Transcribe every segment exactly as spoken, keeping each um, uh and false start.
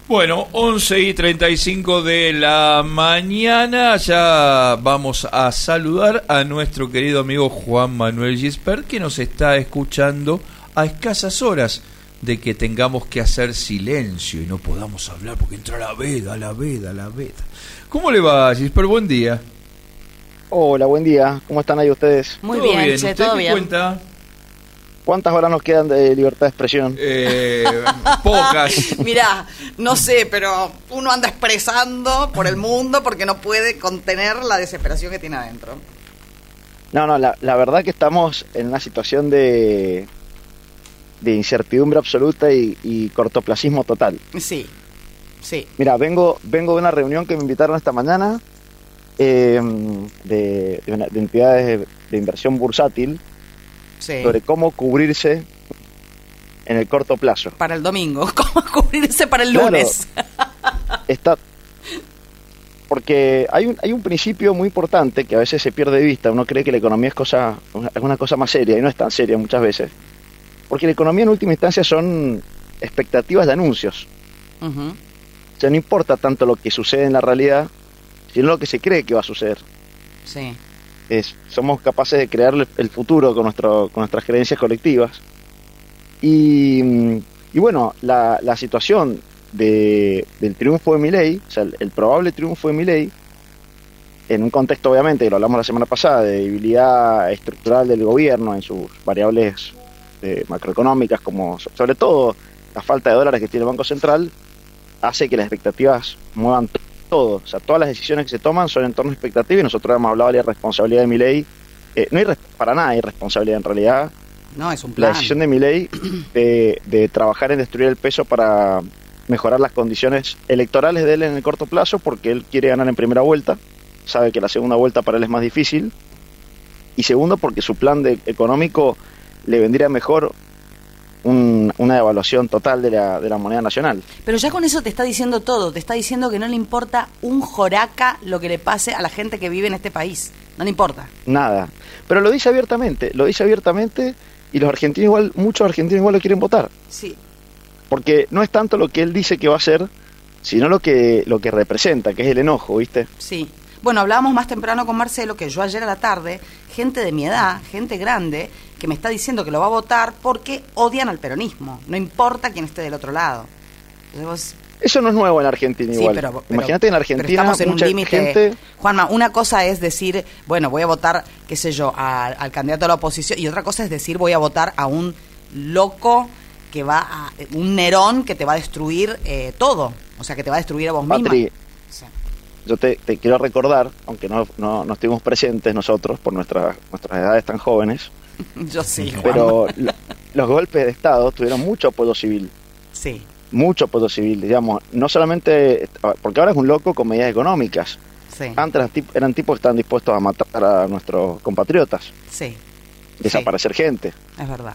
Bueno, once y treinta y cinco de la mañana, ya vamos a saludar a nuestro querido amigo Juan Manuel Gispert, que nos está escuchando a escasas horas de que tengamos que hacer silencio y no podamos hablar porque entra la veda, la veda, la veda. ¿Cómo le va, Gispert? Buen día. Hola, buen día. ¿Cómo están ahí ustedes? Muy bien, bien. Che, ¿Usted todo qué bien. cuenta? ¿Cuántas horas nos quedan de libertad de expresión? Eh, pocas. Mirá, no sé, pero uno anda expresando por el mundo porque no puede contener la desesperación que tiene adentro. No, no, la, la verdad que estamos en una situación de, de incertidumbre absoluta y, y cortoplacismo total. Sí, sí. Mira, vengo, vengo de una reunión que me invitaron esta mañana eh, de, de, una, de entidades de, de inversión bursátil. Sí. Sobre cómo cubrirse en el corto plazo. Para el domingo, cómo cubrirse para el Claro, lunes. Está, porque hay un, hay un principio muy importante que a veces se pierde de vista. Uno cree que la economía es cosa una, es una cosa más seria y no es tan seria muchas veces. Porque la economía en última instancia son expectativas de anuncios. Uh-huh. O sea, no importa tanto lo que sucede en la realidad, sino lo que se cree que va a suceder. Sí. Es, somos capaces de crear el futuro con, nuestro, con nuestras creencias colectivas. Y, y bueno, la, la situación de, del triunfo de Milei, o sea, el, el probable triunfo de Milei, en un contexto obviamente, que lo hablamos la semana pasada, de debilidad estructural del gobierno en sus variables eh, macroeconómicas, como sobre todo la falta de dólares que tiene el Banco Central, hace que las expectativas muevan todo, o sea, todas las decisiones que se toman son en torno a expectativa y nosotros hemos hablado de la irresponsabilidad de Milei, eh, no hay para nada irresponsabilidad en realidad. No, es un plan. La decisión de Milei de, de trabajar en destruir el peso para mejorar las condiciones electorales de él en el corto plazo, porque él quiere ganar en primera vuelta, sabe que la segunda vuelta para él es más difícil, y segundo porque su plan de, económico le vendría mejor Un, una devaluación total de la, de la moneda nacional. Pero ya con eso te está diciendo todo, te está diciendo que no le importa un joraca lo que le pase a la gente que vive en este país, no le importa. Nada, pero lo dice abiertamente, lo dice abiertamente y los argentinos igual, muchos argentinos igual lo quieren votar. Sí. Porque no es tanto lo que él dice que va a hacer, sino lo que, lo que representa, que es el enojo, ¿viste? Sí. Bueno, hablábamos más temprano con Marcelo, que yo ayer a la tarde, gente de mi edad, gente grande, que me está diciendo que lo va a votar porque odian al peronismo, no importa quién esté del otro lado. Entonces vos... Eso no es nuevo en Argentina sí, igual. Pero, pero, Imagínate en Argentina pero estamos en mucha un límite. gente... Juanma, una cosa es decir, bueno, voy a votar, qué sé yo, a, al candidato de la oposición, y otra cosa es decir, voy a votar a un loco que va a... un Nerón que te va a destruir eh, todo, o sea, que te va a destruir a vos misma. Patri, sí. Yo te, te quiero recordar, aunque no, no, no estuvimos presentes nosotros por nuestra, nuestras edades tan jóvenes, yo sí, Juanma. Pero lo, los golpes de Estado tuvieron mucho apoyo civil. Sí. Mucho apoyo civil, digamos. No solamente... Porque ahora es un loco con medidas económicas. Sí. Antes eran, tip, eran tipos que estaban dispuestos a matar a nuestros compatriotas. Sí. Desaparecer sí. gente. Es verdad.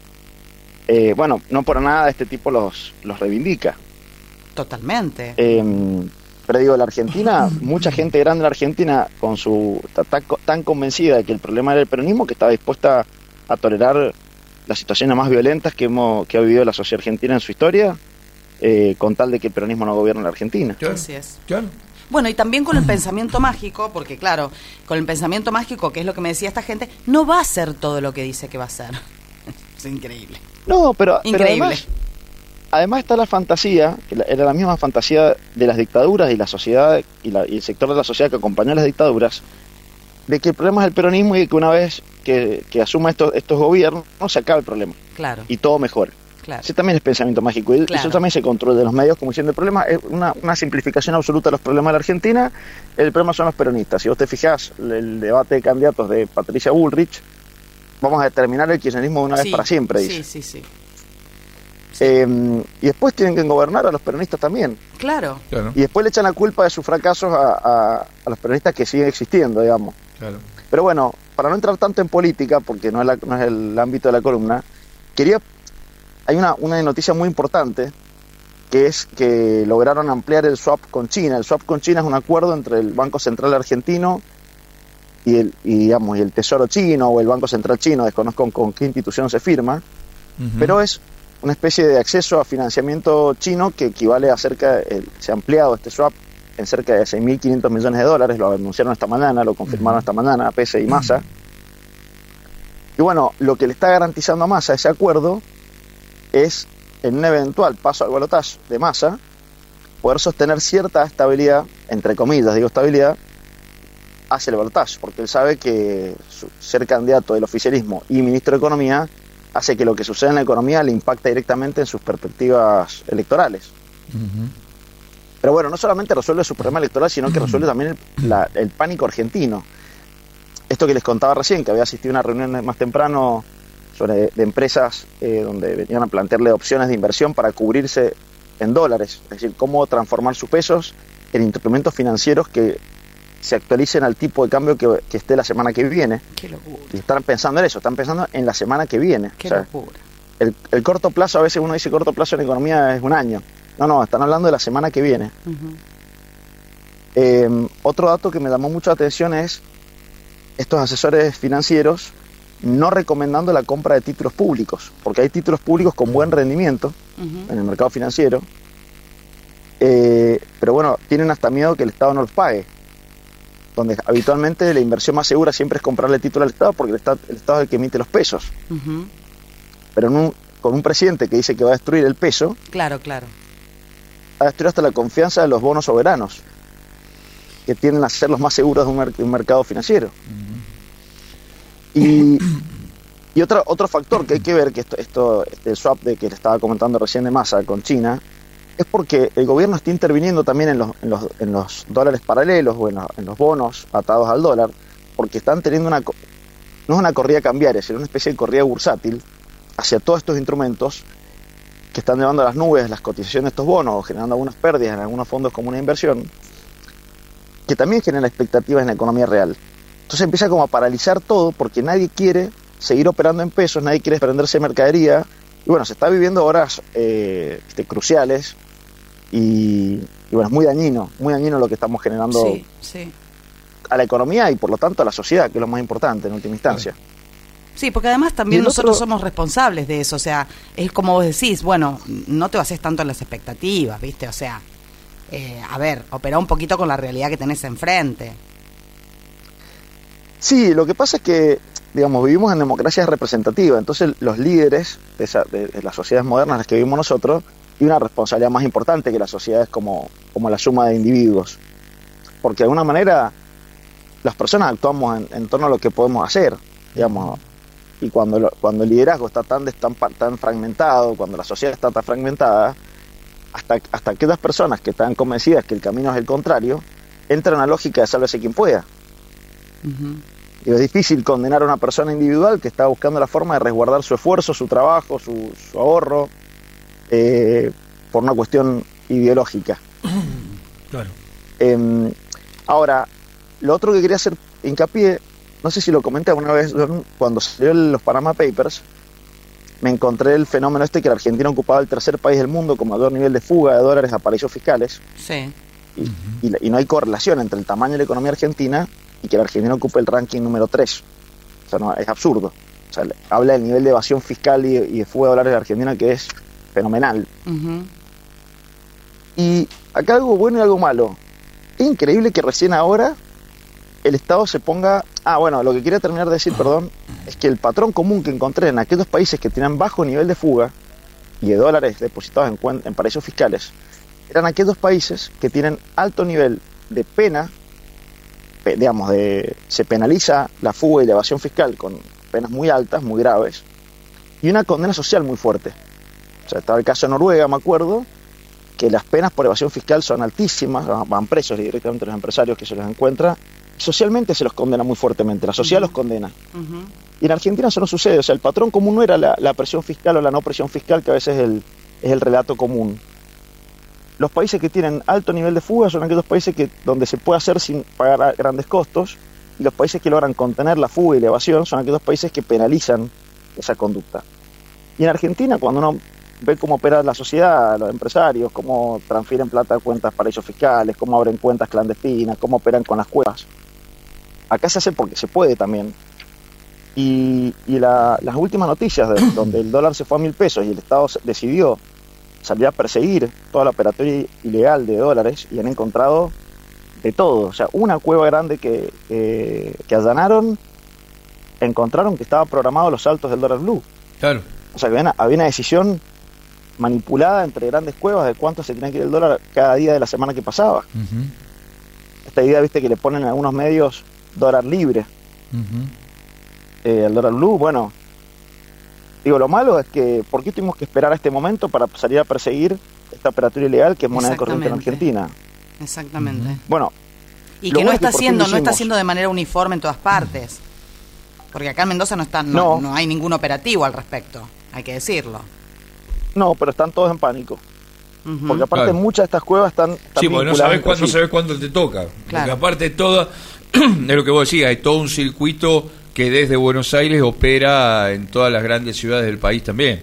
Eh, bueno, no por nada este tipo los, los reivindica. Totalmente. Eh, pero digo, la Argentina, mucha gente grande en la Argentina con su tan, tan convencida de que el problema era el peronismo que estaba dispuesta a tolerar las situaciones más violentas que hemos que ha vivido la sociedad argentina en su historia, eh, con tal de que el peronismo no gobierne la Argentina. Claro, así es. Claro. Bueno, y también con el pensamiento mágico, porque claro, con el pensamiento mágico, que es lo que me decía esta gente, no va a ser todo lo que dice que va a ser. Es increíble. No, pero, increíble. pero además, además está la fantasía, que era la misma fantasía de las dictaduras y la sociedad y, la, y el sector de la sociedad que acompañó a las dictaduras, de que el problema es el peronismo y que una vez que, que asuma estos, estos gobiernos se acaba el problema. Claro. Y todo mejora. Claro. Ese también es pensamiento mágico. Y claro. eso también se controla de los medios como diciendo el problema es una, una simplificación absoluta de los problemas de la Argentina. El problema son los peronistas. Si vos te fijás el debate de candidatos de Patricia Bullrich, vamos a determinar el kirchnerismo de una sí, vez para siempre, dice. Sí, sí, sí. sí. Eh, y después tienen que gobernar a los peronistas también. Claro. claro. Y después le echan la culpa de sus fracasos a, a, a los peronistas que siguen existiendo, digamos. Claro. Pero bueno, para no entrar tanto en política, porque no es, la, no es el ámbito de la columna, quería... Hay una, una noticia muy importante, que es que lograron ampliar el swap con China. El swap con China es un acuerdo entre el Banco Central argentino y el, y, digamos, y el Tesoro chino o el Banco Central chino, desconozco con, con qué institución se firma, uh-huh. pero es una especie de acceso a financiamiento chino que equivale a cerca, eh, se ha ampliado este swap en cerca de seis mil quinientos millones de dólares, lo anunciaron esta mañana, lo confirmaron esta mañana P C y Massa. Y bueno, lo que le está garantizando a Massa ese acuerdo es, en un eventual paso al balotaje de Massa, poder sostener cierta estabilidad, entre comillas digo estabilidad, hacia el balotaje, porque él sabe que su, ser candidato del oficialismo y ministro de Economía hace que lo que sucede en la economía le impacta directamente en sus perspectivas electorales. Uh-huh. Pero bueno, no solamente resuelve su problema electoral, sino que resuelve también el, la, el pánico argentino. Esto que les contaba recién, que había asistido a una reunión más temprano sobre, de empresas eh, donde venían a plantearle opciones de inversión para cubrirse en dólares, es decir, cómo transformar sus pesos en instrumentos financieros que se actualicen al tipo de cambio que, que esté la semana que viene. Qué locura. Y están pensando en eso, están pensando en la semana que viene. Qué o sea, locura. El, el corto plazo, a veces uno dice corto plazo en economía es un año. No, no, están hablando de la semana que viene. Uh-huh. Eh, otro dato que me llamó mucha atención es estos asesores financieros no recomendando la compra de títulos públicos, porque hay títulos públicos con buen rendimiento uh-huh. en el mercado financiero, eh, pero bueno, tienen hasta miedo que el Estado no los pague, donde habitualmente la inversión más segura siempre es comprarle título al Estado, porque el Estado, el Estado es el que emite los pesos. Uh-huh. Pero en un, con un presidente que dice que va a destruir el peso, claro, claro, va a destruir hasta la confianza de los bonos soberanos, que tienden a ser los más seguros de un, mer- de un mercado financiero. Uh-huh. Y, y otro, otro factor que hay que ver, que esto, esto este swap de que le estaba comentando recién de Massa con China, es porque el gobierno está interviniendo también en los, en los, en los dólares paralelos o en los, en los bonos atados al dólar, porque están teniendo una, no es una corrida cambiaria, sino una especie de corrida bursátil hacia todos estos instrumentos que están llevando a las nubes las cotizaciones de estos bonos o generando algunas pérdidas en algunos fondos como una inversión, que también genera expectativas en la economía real. Entonces empieza como a paralizar todo porque nadie quiere seguir operando en pesos, nadie quiere desprenderse de mercadería, y bueno, se está viviendo horas eh, este, cruciales y, y bueno, es muy dañino, muy dañino lo que estamos generando sí, sí. a la economía y por lo tanto a la sociedad, que es lo más importante en última instancia. Sí, porque además también nosotros otro... somos responsables de eso, o sea, es como vos decís, bueno, no te bases tanto en las expectativas, ¿viste? O sea, eh, a ver, opera un poquito con la realidad que tenés enfrente. Sí, lo que pasa es que, digamos, vivimos en democracias representativas, entonces los líderes de, esa, de, de las sociedades modernas en las que vivimos nosotros tienen una responsabilidad más importante que las sociedades como, como la suma de individuos, porque de alguna manera las personas actuamos en, en torno a lo que podemos hacer, digamos, y cuando, lo, cuando el liderazgo está tan, tan, tan fragmentado, cuando la sociedad está tan fragmentada, hasta, hasta aquellas personas que están convencidas que el camino es el contrario, entra en una lógica de sálvese quien pueda. Uh-huh. Y es difícil condenar a una persona individual que está buscando la forma de resguardar su esfuerzo, su trabajo, su, su ahorro, eh, por una cuestión ideológica. Claro. Eh, ahora, lo otro que quería hacer hincapié, no sé si lo comenté alguna vez, cuando salió los Panama Papers, me encontré el fenómeno este que la Argentina ocupaba el tercer país del mundo con mayor nivel de fuga de dólares a paraísos fiscales. Sí. Y, uh-huh. y, y no hay correlación entre el tamaño de la economía argentina y que la Argentina ocupe el ranking número tres. O sea, no, es absurdo. O sea, habla del nivel de evasión fiscal y, y de fuga de dólares de la Argentina, que es fenomenal. Uh-huh. Y acá algo bueno y algo malo. Es increíble que recién ahora el Estado se ponga... Ah, bueno, lo que quería terminar de decir, perdón, es que el patrón común que encontré en aquellos países que tenían bajo nivel de fuga y de dólares depositados en, cuen- en paraísos fiscales, eran aquellos países que tienen alto nivel de pena, pe- digamos, de se penaliza la fuga y la evasión fiscal con penas muy altas, muy graves, y una condena social muy fuerte. O sea, estaba el caso de Noruega, me acuerdo, que las penas por evasión fiscal son altísimas, van presos directamente los empresarios que se los encuentra, socialmente se los condena muy fuertemente, la sociedad uh-huh. los condena. Uh-huh. Y en Argentina eso no sucede, o sea, el patrón común no era la, la presión fiscal o la no presión fiscal, que a veces es el, es el relato común. Los países que tienen alto nivel de fuga son aquellos países que donde se puede hacer sin pagar grandes costos, y los países que logran contener la fuga y la evasión son aquellos países que penalizan esa conducta. Y en Argentina, cuando uno ve cómo opera la sociedad, los empresarios, cómo transfieren plata a cuentas paraísos fiscales, cómo abren cuentas clandestinas, cómo operan con las cuevas, acá se hace porque se puede también. Y, y la, las últimas noticias de, donde el dólar se fue a mil pesos y el Estado decidió salir a perseguir toda la operatoria ilegal de dólares y han encontrado de todo. O sea, una cueva grande que, que, que allanaron, encontraron que estaba programado los saltos del dólar blue. Claro. O sea, que había una, había una decisión manipulada entre grandes cuevas de cuánto se tenía que ir el dólar cada día de la semana que pasaba. Uh-huh. Esta idea, viste, que le ponen en algunos medios dólar libre. Uh-huh. Eh, el dólar blue, bueno, digo, lo malo es que ¿por qué tuvimos que esperar a este momento para salir a perseguir esta operatoria ilegal que es moneda corriente en Argentina? Exactamente. Uh-huh. Bueno, y que no está haciendo, no está haciendo de manera uniforme en todas partes. Porque acá en Mendoza no está, no, no. no hay ningún operativo al respecto, hay que decirlo. No, pero están todos en pánico. Uh-huh. Porque aparte claro. muchas de estas cuevas están, están sí, porque no sabes cuándo, sí. sabes cuándo te toca. Claro. Porque aparte todo, es lo que vos decías, hay todo un circuito que desde Buenos Aires opera en todas las grandes ciudades del país también.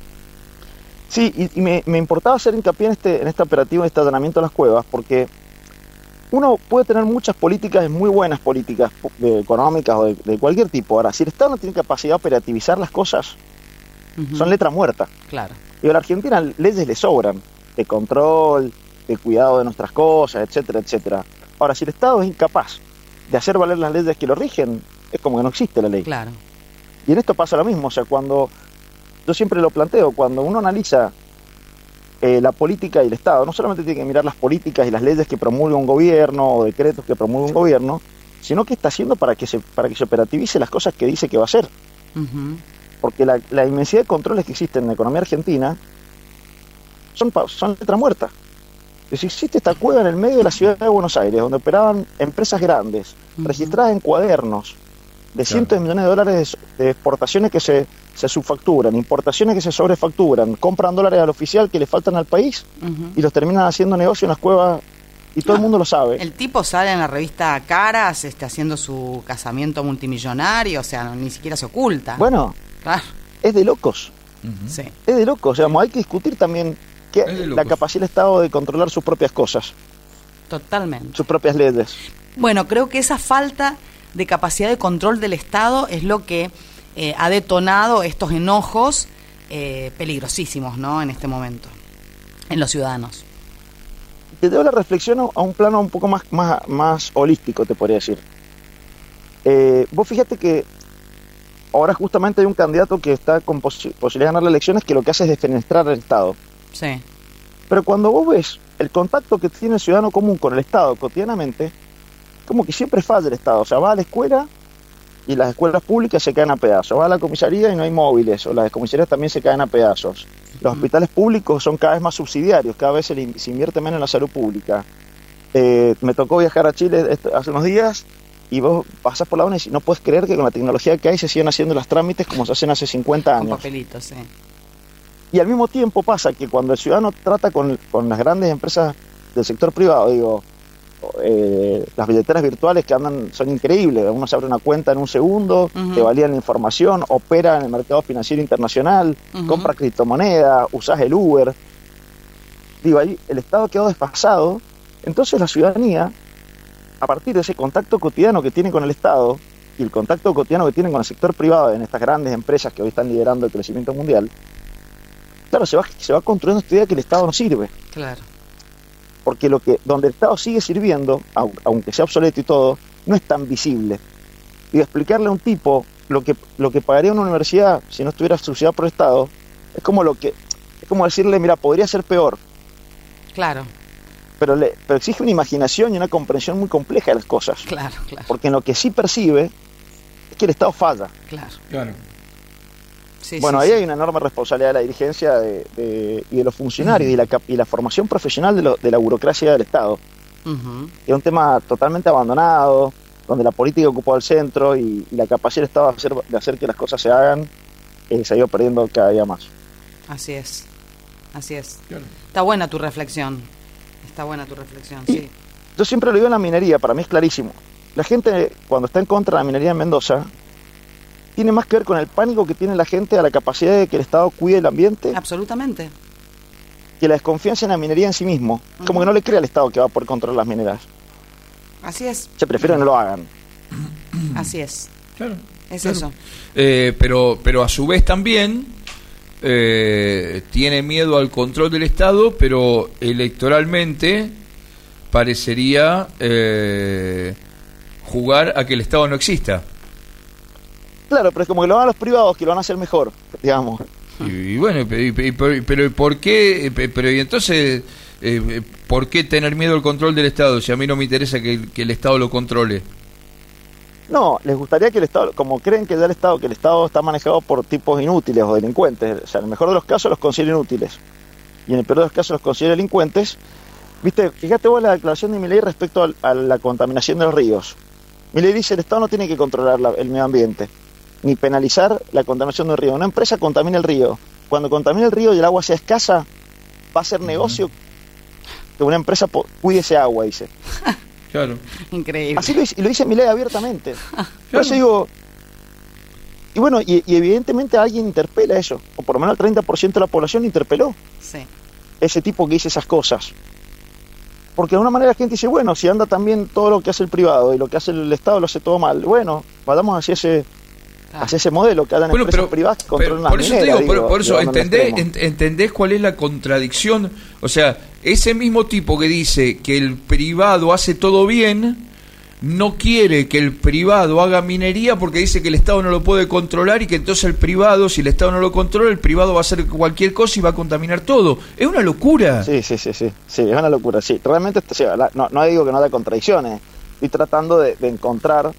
Sí, y, y me, me importaba hacer hincapié en este, en este operativo, en este allanamiento de las cuevas, porque uno puede tener muchas políticas, muy buenas políticas de, económicas o de, de cualquier tipo. Ahora, si el Estado no tiene capacidad de operativizar las cosas, uh-huh. son letra muerta. Claro. Y a la Argentina leyes le sobran, de control, de cuidado de nuestras cosas, etcétera, etcétera. Ahora, si el Estado es incapaz de hacer valer las leyes que lo rigen, es como que no existe la ley. Claro. Y en esto pasa lo mismo, o sea, cuando, yo siempre lo planteo, cuando uno analiza eh, la política y el Estado, no solamente tiene que mirar las políticas y las leyes que promulga un gobierno o decretos que promulga un gobierno, sino qué está haciendo para que se para que se operativice las cosas que dice que va a hacer. Uh-huh. Porque la, la inmensidad de controles que existen en la economía argentina son, son letra muerta. Si existe esta cueva en el medio de la ciudad de Buenos Aires, donde operaban empresas grandes, uh-huh. registradas en cuadernos, de cientos claro. de millones de dólares de, de exportaciones que se, se subfacturan, importaciones que se sobrefacturan, compran dólares al oficial que le faltan al país uh-huh. y los terminan haciendo negocio en las cuevas y todo ah, el mundo lo sabe. El tipo sale en la revista Caras este, haciendo su casamiento multimillonario, o sea, no, ni siquiera se oculta. Bueno, claro. es de locos. Uh-huh. Sí. Es de locos, o sea, hay que discutir también que la capacidad del Estado de controlar sus propias cosas. Totalmente. Sus propias leyes. Bueno, creo que esa falta de capacidad de control del Estado es lo que eh, ha detonado estos enojos eh, peligrosísimos, ¿no? En este momento, en los ciudadanos. Te doy la reflexión a un plano un poco más, más, más holístico, te podría decir. Eh, vos fíjate que ahora justamente hay un candidato que está con posi- posibilidad de ganar las elecciones que lo que hace es defenestrar al Estado. Sí. Pero cuando vos ves el contacto que tiene el ciudadano común con el Estado cotidianamente, como que siempre falla el Estado. O sea, va a la escuela y las escuelas públicas se caen a pedazos. Va a la comisaría y no hay móviles, o las comisarías también se caen a pedazos. Los hospitales públicos son cada vez más subsidiarios, cada vez se, se invierte menos en la salud pública. Eh, me tocó viajar a Chile hace unos días y vos pasás por la U N E y no puedes creer que con la tecnología que hay se siguen haciendo los trámites como se hacen hace cincuenta años. Con papelitos, sí. Y al mismo tiempo pasa que cuando el ciudadano trata con, con las grandes empresas del sector privado, digo, eh, las billeteras virtuales que andan son increíbles, uno se abre una cuenta en un segundo, uh-huh. te validan la información, opera en el mercado financiero internacional, uh-huh. compra criptomonedas, usás el Uber. Digo, ahí el Estado quedó desfasado, entonces la ciudadanía, a partir de ese contacto cotidiano que tiene con el Estado y el contacto cotidiano que tiene con el sector privado en estas grandes empresas que hoy están liderando el crecimiento mundial, claro, se va, se va construyendo esta idea que el Estado no sirve. Claro. Porque lo que donde el Estado sigue sirviendo, aunque sea obsoleto y todo, no es tan visible. Y explicarle a un tipo lo que lo que pagaría una universidad si no estuviera subsidiada por el Estado, es como lo que es como decirle, mira, podría ser peor. Claro. Pero le pero exige una imaginación y una comprensión muy compleja de las cosas. Claro, claro. Porque en lo que sí percibe es que el Estado falla. Claro. Claro. Sí, bueno, sí, ahí sí. hay una enorme responsabilidad de la dirigencia de, de, y de los funcionarios uh-huh. y, la, y la formación profesional de, lo, de la burocracia del Estado. Uh-huh. Es un tema totalmente abandonado, donde la política ocupó el centro y, y la capacidad del Estado de hacer, de hacer que las cosas se hagan eh, se ha ido perdiendo cada día más. Así es, así es. Claro. Está buena tu reflexión, está buena tu reflexión, y sí. Yo siempre lo digo en la minería, para mí es clarísimo. La gente, cuando está en contra de la minería en Mendoza, tiene más que ver con el pánico que tiene la gente a la capacidad de que el Estado cuide el ambiente. Absolutamente. Que la desconfianza en la minería en sí mismo. Uh-huh. Como que no le cree al Estado que va a poder controlar las mineras. Así es. Se prefiere que no lo hagan. Así es. Claro. es claro. eso. Eh, pero, pero a su vez también eh, tiene miedo al control del Estado, pero electoralmente parecería eh, jugar a que el Estado no exista. Claro, pero es como que lo van a los privados, que lo van a hacer mejor, digamos. Y, y bueno, y, y, pero, pero ¿por qué? Pero y entonces, eh, ¿por qué tener miedo al control del Estado si a mí no me interesa que, que el Estado lo controle? No, les gustaría que el Estado, como creen que ya el Estado, que el Estado está manejado por tipos inútiles o delincuentes, o sea, en el mejor de los casos los considera inútiles y en el peor de los casos los considera delincuentes. Viste, fíjate vos la declaración de Milei respecto a, a la contaminación de los ríos. Milei dice el Estado no tiene que controlar la, el medio ambiente ni penalizar la contaminación del río. Una empresa contamina el río. Cuando contamina el río y el agua sea escasa, va a ser negocio uh-huh. que una empresa po- cuide ese agua, dice. Claro. Increíble. Así lo dice, y lo dice Milei abiertamente. Claro. Por eso digo, y bueno, y, y evidentemente alguien interpela eso, o por lo menos el treinta por ciento de la población interpeló Sí. ese tipo que dice esas cosas. Porque de alguna manera la gente dice, bueno, si anda también todo lo que hace el privado y lo que hace el Estado lo hace todo mal, bueno, vayamos hacia ese Ah. hacia ese modelo que hagan Bueno, empresas pero, privadas que controlan pero la por eso minera, te digo, digo, por, por eso llevando al entendés, extremo. ent- entendés cuál es la contradicción. O sea, ese mismo tipo que dice que el privado hace todo bien, no quiere que el privado haga minería porque dice que el Estado no lo puede controlar y que entonces el privado, si el Estado no lo controla, el privado va a hacer cualquier cosa y va a contaminar todo. Es una locura. Sí, sí, sí, sí, sí, es una locura, sí. Realmente, o sea, la- no, no digo que no haya contradicciones, estoy tratando de, de encontrar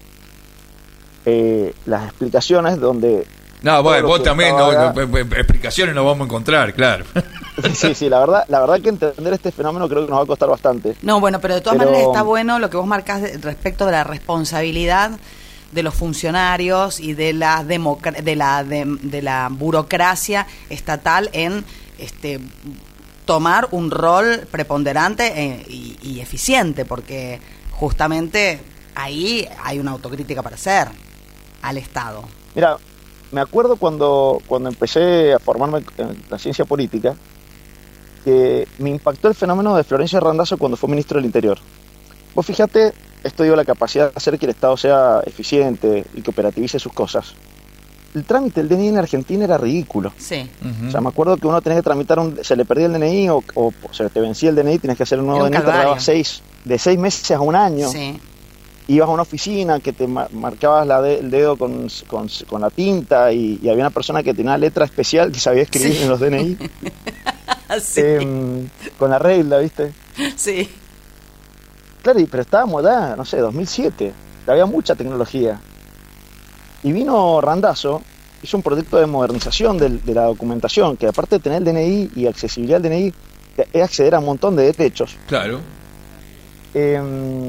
eh, las explicaciones donde... No, bueno, vos también, no, haga... no, explicaciones no vamos a encontrar, claro. Sí, sí, la verdad, la verdad que entender este fenómeno creo que nos va a costar bastante. No, bueno, pero de todas Pero- maneras está bueno lo que vos marcás de- respecto de la responsabilidad de los funcionarios y de la democra- de la de, de la burocracia estatal en este tomar un rol preponderante eh, y, y eficiente, porque justamente ahí hay una autocrítica para hacer al Estado. Mira, me acuerdo cuando, cuando empecé a formarme en la ciencia política, que me impactó el fenómeno de Florencio Randazzo cuando fue ministro del Interior. Vos fíjate, esto dio la capacidad de hacer que el Estado sea eficiente y que operativice sus cosas. El trámite del D N I en Argentina era ridículo. Sí. Uh-huh. O sea, me acuerdo que uno tenía que tramitar, un, se le perdía el D N I o, o se te vencía el D N I, tenías que hacer un nuevo Era un D N I, calvario. tardaba seis, de seis meses a un año. Sí. Ibas a una oficina que te ma- marcabas la de- el dedo con, con, con la tinta y, y había una persona que tenía una letra especial que sabía escribir Sí. en los D N I Sí. eh, con la regla, ¿viste? Sí. Claro, y- pero estábamos ya, no sé, dos mil siete, había mucha tecnología. Y vino Randazzo, hizo un proyecto de modernización del- de la documentación, que aparte de tener el D N I y accesibilidad al D N I, es acceder a un montón de derechos. Claro. Eh,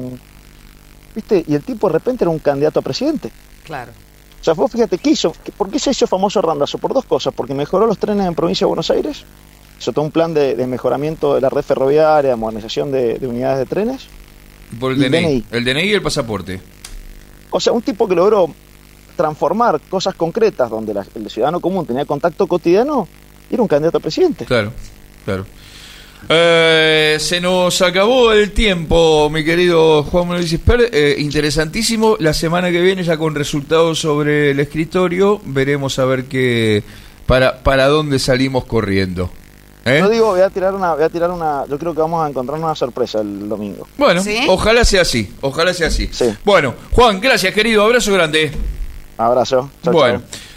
¿Viste? Y el tipo de repente era un candidato a presidente. Claro. O sea, vos fíjate, ¿qué hizo? ¿Por qué se hizo famoso Randazzo? Por dos cosas. Porque mejoró los trenes en provincia de Buenos Aires, hizo todo un plan de, de mejoramiento de la red ferroviaria, modernización de, de unidades de trenes. Por el Y D N I. D N I. El D N I y el pasaporte. O sea, un tipo que logró transformar cosas concretas donde la- el ciudadano común tenía contacto cotidiano, y era un candidato a presidente. Claro, claro. Eh, se nos acabó el tiempo, mi querido Juan Manuel Gisper. Eh, interesantísimo. La semana que viene, ya con resultados sobre el escritorio, veremos a ver qué para para dónde salimos corriendo. ¿Eh? Yo digo, voy a tirar una, voy a tirar una, yo creo que vamos a encontrar una sorpresa el domingo. Bueno, ¿Sí? ojalá sea así, ojalá sea así. Sí. Bueno, Juan, gracias, querido, abrazo grande. Abrazo. Chau, Bueno. chau.